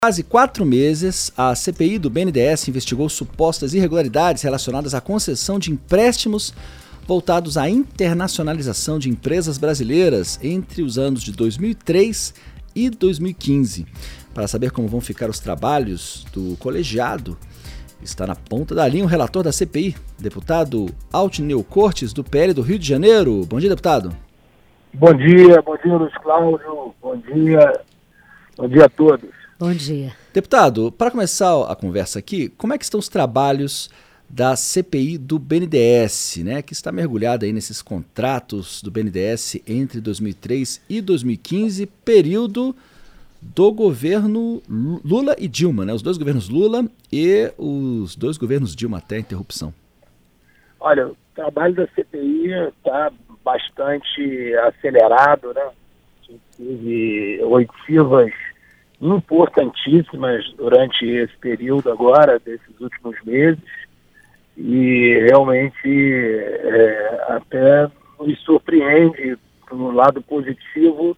Quase 4 meses, a CPI do BNDES investigou supostas irregularidades relacionadas à concessão de empréstimos voltados à internacionalização de empresas brasileiras entre os anos de 2003 e 2015. Para saber como vão ficar os trabalhos do colegiado, está na ponta da linha o relator da CPI, deputado Altineu Cortes, do PL do Rio de Janeiro. Bom dia, deputado. Bom dia, Luiz Cláudio, bom dia a todos. Bom dia. Deputado, para começar a conversa aqui, como é que estão os trabalhos da CPI do BNDES, né, que está mergulhada aí nesses contratos do BNDES entre 2003 e 2015, período do governo Lula e Dilma, né, os dois governos Lula e os dois governos Dilma até a interrupção? Olha, o trabalho da CPI está bastante acelerado, né? A gente teve oitivas importantíssimas durante esse período agora, desses últimos meses, e realmente até nos surpreende, no lado positivo,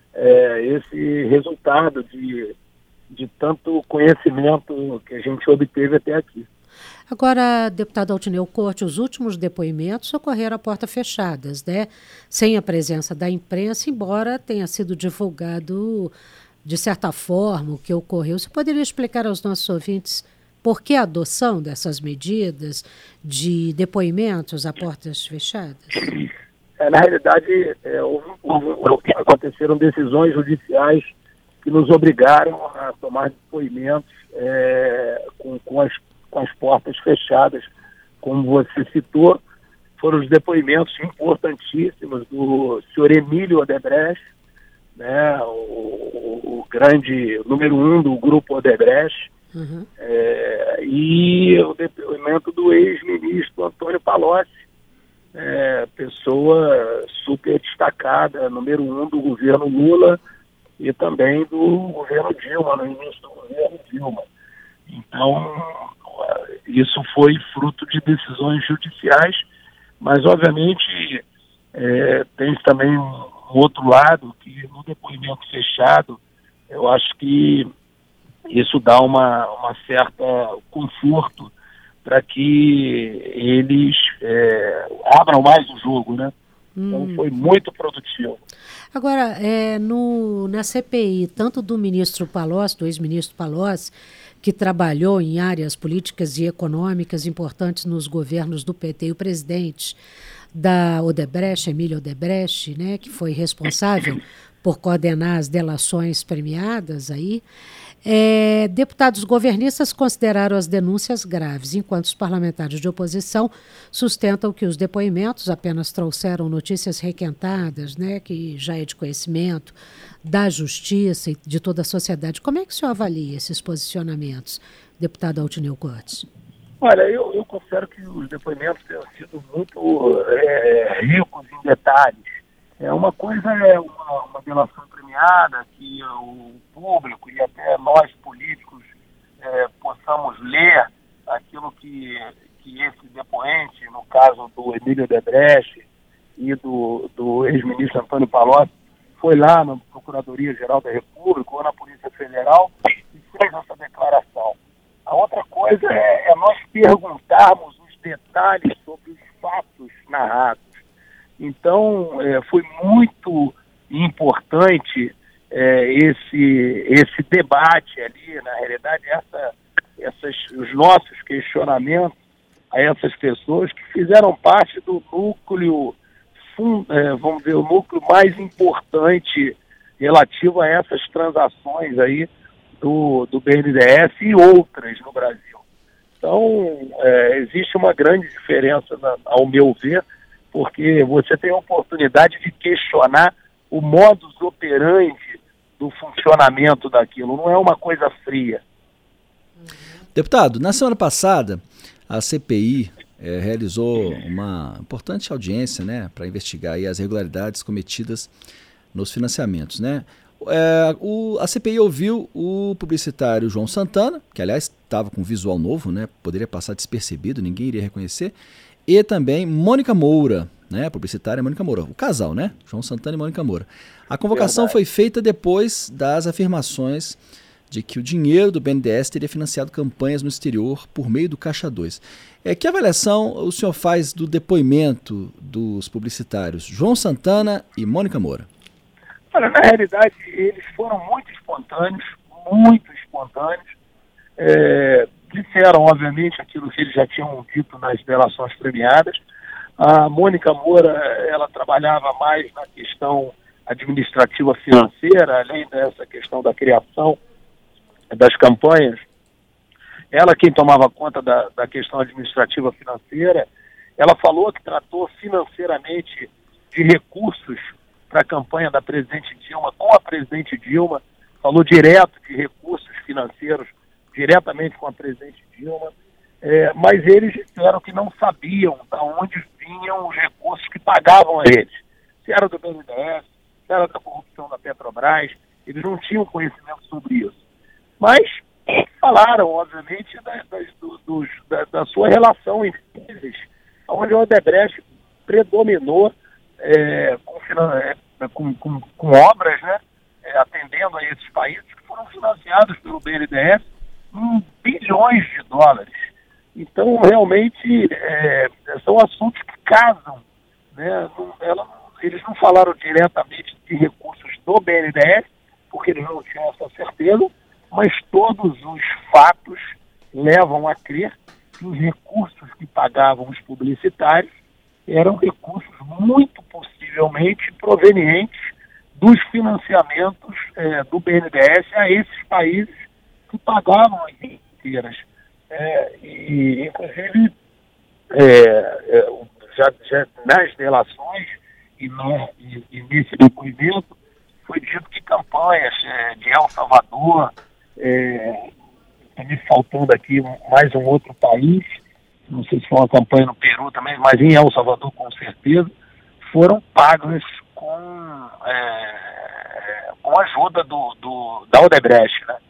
esse resultado de tanto conhecimento que a gente obteve até aqui. Agora, deputado Altineu Cortes, os últimos depoimentos ocorreram a porta fechadas, né? Sem a presença da imprensa, embora tenha sido divulgado de certa forma o que ocorreu. Você poderia explicar aos nossos ouvintes por que a adoção dessas medidas de depoimentos a portas fechadas? Na realidade, aconteceram decisões judiciais que nos obrigaram a tomar depoimentos com as portas fechadas. Como você citou, foram os depoimentos importantíssimos do senhor Emílio Odebrecht, né, o grande número 1 do grupo Odebrecht, e o depoimento do ex-ministro Antônio Palocci, pessoa super destacada, número 1 do governo Lula e também do governo Dilma, no início do governo Dilma. Então, isso foi fruto de decisões judiciais, mas obviamente tem também um outro lado, que no depoimento fechado, eu acho que isso dá uma certa conforto para que eles abram mais o jogo, né? Então foi muito produtivo. Agora, na CPI, tanto do ministro Palocci, do ex-ministro Palocci, que trabalhou em áreas políticas e econômicas importantes nos governos do PT, e o presidente da Odebrecht, Emílio Odebrecht, né, que foi responsável por coordenar as delações premiadas aí, deputados governistas consideraram as denúncias graves, enquanto os parlamentares de oposição sustentam que os depoimentos apenas trouxeram notícias requentadas, né, que já é de conhecimento da justiça e de toda a sociedade. Como é que o senhor avalia esses posicionamentos, deputado Altineu Cortes? Olha, eu considero que os depoimentos têm sido muito ricos em detalhes. Uma coisa é uma delação premiada, que o público e até nós políticos possamos ler aquilo que esse depoente, no caso do Emílio Odebrecht e do ex-ministro Antônio Palocci, foi lá na Procuradoria-Geral da República ou na Polícia Federal e fez essa declaração. A outra coisa é nós perguntarmos os detalhes sobre os fatos narrados. Então, foi muito importante esse debate ali, na realidade, os nossos questionamentos a essas pessoas que fizeram parte do núcleo, vamos dizer, o núcleo mais importante relativo a essas transações aí do BNDES e outras no Brasil. Então, existe uma grande diferença, ao meu ver, porque você tem a oportunidade de questionar o modus operandi do funcionamento daquilo, não é uma coisa fria. Deputado, na semana passada, a CPI realizou uma importante audiência, né, para investigar aí as irregularidades cometidas nos financiamentos, né? A CPI ouviu o publicitário João Santana, que aliás estava com visual novo, né, poderia passar despercebido, ninguém iria reconhecer, e também Mônica Moura, né, publicitária Mônica Moura, o casal, né, João Santana e Mônica Moura. A convocação foi feita depois das afirmações de que o dinheiro do BNDES teria financiado campanhas no exterior por meio do Caixa 2. Que avaliação o senhor faz do depoimento dos publicitários João Santana e Mônica Moura? Olha, na realidade, eles foram muito espontâneos, muito espontâneos. Disseram, obviamente, aquilo que eles já tinham dito nas delações premiadas. A Mônica Moura, ela trabalhava mais na questão administrativa financeira, além dessa questão da criação das campanhas. Ela quem tomava conta da questão administrativa financeira. Ela falou que tratou financeiramente de recursos para a campanha da presidente Dilma com a presidente Dilma, falou direto de recursos financeiros diretamente com a presidente Dilma, mas eles disseram que não sabiam de onde vinham os recursos que pagavam a eles. Se era do BNDES, se era da corrupção da Petrobras, eles não tinham conhecimento sobre isso. Mas falaram, obviamente, da sua relação entre eles, onde o Odebrecht predominou com obras, né, atendendo a esses países que foram financiados pelo BNDES em bilhões de dólares. Então, realmente, são assuntos que casam, né? Eles não falaram diretamente de recursos do BNDES, porque eles não tinham essa certeza, mas todos os fatos levam a crer que os recursos que pagavam os publicitários eram recursos muito possivelmente provenientes dos financiamentos do BNDES a esses países que pagavam as inteiras. E, inclusive, já nas delações e nesse depoimento, foi dito que campanhas de El Salvador, está me faltando aqui mais um outro país, não sei se foi uma campanha no Peru também, mas em El Salvador com certeza, foram pagas com a ajuda da Odebrecht, né?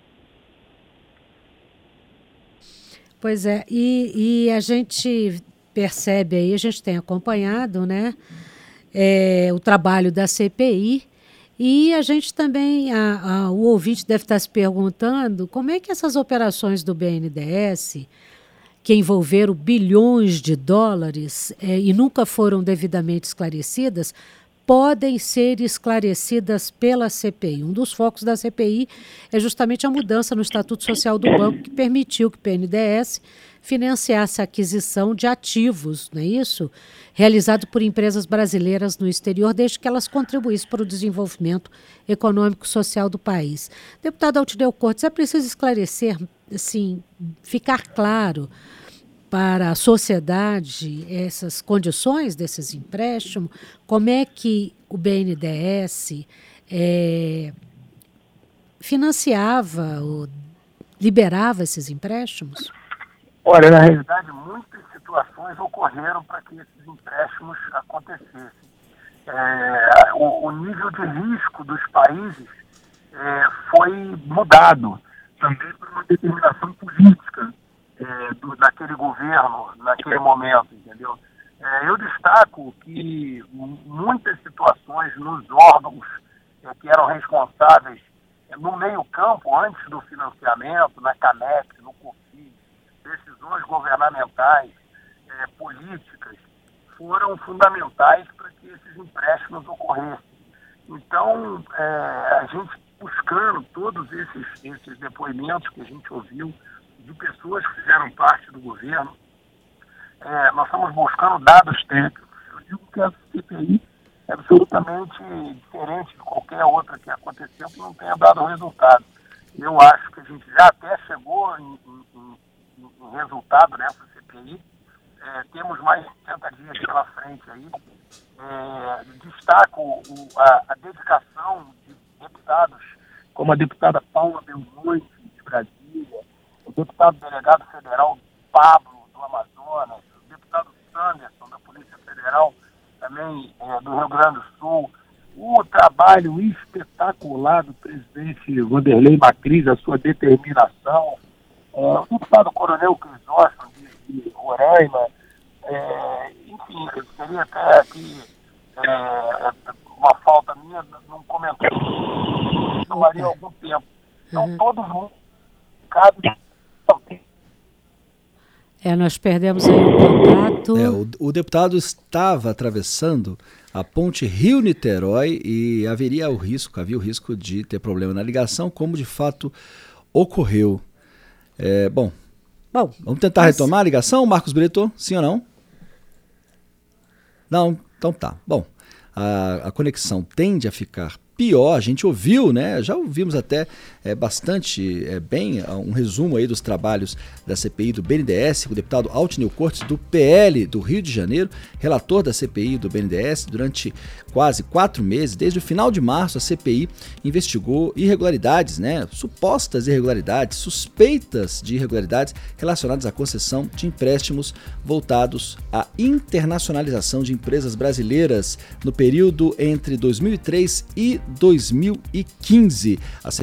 Pois é, e a gente percebe aí, a gente tem acompanhado, né, o trabalho da CPI, e a gente também, o ouvinte deve estar se perguntando como é que essas operações do BNDES, que envolveram bilhões de dólares e nunca foram devidamente esclarecidas, podem ser esclarecidas pela CPI. Um dos focos da CPI é justamente a mudança no Estatuto Social do Banco, que permitiu que o BNDES financiasse a aquisição de ativos, não é isso? Realizado por empresas brasileiras no exterior, desde que elas contribuíssem para o desenvolvimento econômico e social do país. Deputado Altineu Cortes, é preciso esclarecer, assim, ficar claro para a sociedade essas condições desses empréstimos, como é que o BNDES financiava ou liberava esses empréstimos? Olha, na realidade, muitas situações ocorreram para que esses empréstimos acontecessem. O nível de risco dos países foi mudado também por uma determinação política daquele governo, naquele momento, entendeu? Eu destaco que muitas situações nos órgãos que eram responsáveis no meio-campo, antes do financiamento, na CAMEC, no COFINS, decisões governamentais, políticas, foram fundamentais para que esses empréstimos ocorressem. Então, a gente buscando todos esses depoimentos que a gente ouviu de pessoas que fizeram parte do governo, nós estamos buscando dados técnicos. Eu digo que a CPI é absolutamente diferente de qualquer outra que aconteceu, que não tenha dado resultado. Eu acho que a gente já até chegou em resultado nessa CPI. Temos mais de 60 dias pela frente aí. Destaco a dedicação de deputados, como a deputada Paula Belmonte, de Brasília, o deputado delegado federal Pablo, do Amazonas, o deputado Sanderson, da Polícia Federal, também do Rio Grande do Sul, o trabalho espetacular do presidente Vanderlei Macris, a sua determinação, o deputado Coronel Crisóstomo, de Roraima, enfim, eu seria até aqui uma falta minha num comentário que tomaria algum tempo. Então, todos casos também. Nós perdemos aí o contato. O deputado estava atravessando a ponte Rio-Niterói e havia o risco de ter problema na ligação, como de fato ocorreu. Bom, vamos tentar retomar a ligação, Marcos Brito? Sim ou não? Não? Então tá. Bom, a conexão tende a ficar pior, a gente ouviu, né? Já ouvimos até bastante bem um resumo aí dos trabalhos da CPI do BNDES, com o deputado Altineu Cortes, do PL do Rio de Janeiro, relator da CPI do BNDES. Durante quase 4 meses, desde o final de março, a CPI investigou irregularidades, né? Supostas irregularidades, suspeitas de irregularidades relacionadas à concessão de empréstimos voltados à internacionalização de empresas brasileiras no período entre 2003 e 2015.